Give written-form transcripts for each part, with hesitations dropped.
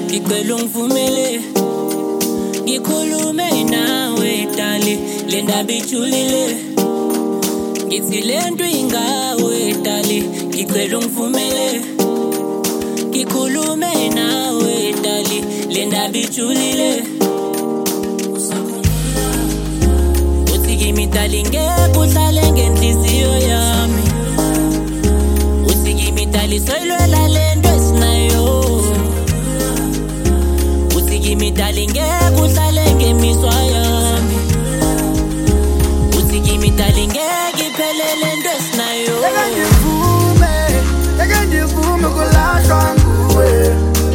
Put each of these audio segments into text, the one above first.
ngicela ungivumele ngikhulume nawe dali le ndaba ijulile ngithi lento ingawe dali ngicela ungivumele ngikhulume nawe dali le ndaba ijulile uthi kimi dali ngeke uhlale ngenhliziyo yami uthi kimi dali soyilwela lento esinayo uthi kimi dali ngeke uhlale ngemiswa yami uthi kimi dali ngeke iphelele lento esinayo Eke ndivume kulahlwa nguwe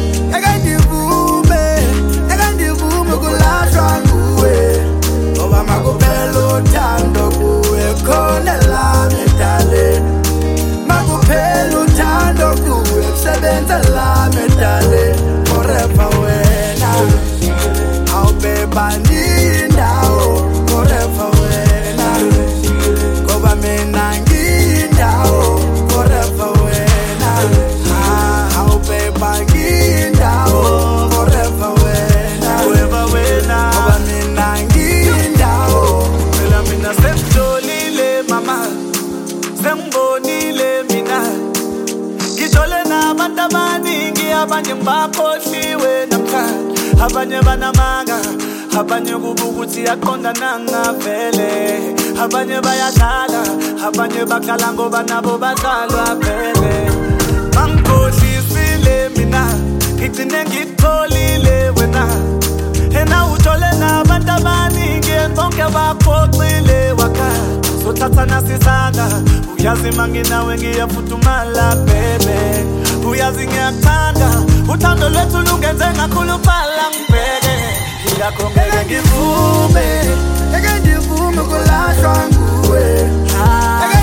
Eke ndivume kulahlwa nguwe Ngoba makuphela uthando kuwe khona lami dale Makuphela uthando kuwe kusebenza lami dale Forever wena awubebani indawo Forever wena Ngoba mina ngiyindawo Forever wena awubebani indawo Forever wena Ngoba mina ngiyindawo Phela mina sengijolile mama sengibonile mina ngijole nabantu abaningi abanye ngibakhohliwe namhlanje abanye banamanga abanye kuba ukuthi yaqondana ngavele abanye bayadlala abanye bakhala ngoba nabo badlalwa vele bangikhohlisile mina ngigcine ngikholile wena ena ujole nabantu abaningi bonke baphoxile wakhaya sothatha nasisanga uyazi manginawe ngiyafuthumala bebe uyazi ngiyakuthanda uthando lwethu lungenze ngakhuluphala ngibheke yingakho ngeke ngivume Eke ndivume kulahlwa nguwe Eke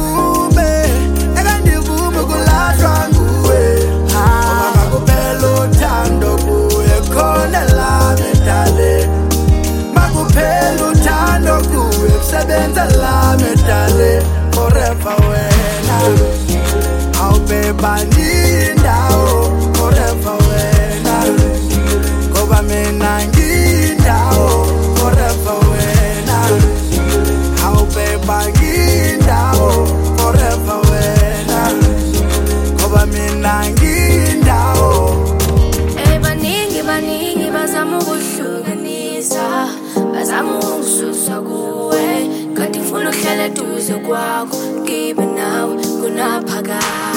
ndivume kulahlwa nguwe Ngoba makuphela uthando kuwe khona lami dale Makuphela uthando kuwe kusebenza lami dale Forever wena awubebani indawo Forever wena Ngoba mina ngiyindawo Forever wena awubebani indawo Forever wena Ngoba mina ngiyindawo Baningi bazama ukuhlukanisa bazama ukungisusa kuwe kanti ngifuna ukuhlala eduze kwakho ngibe nawe kunaphakade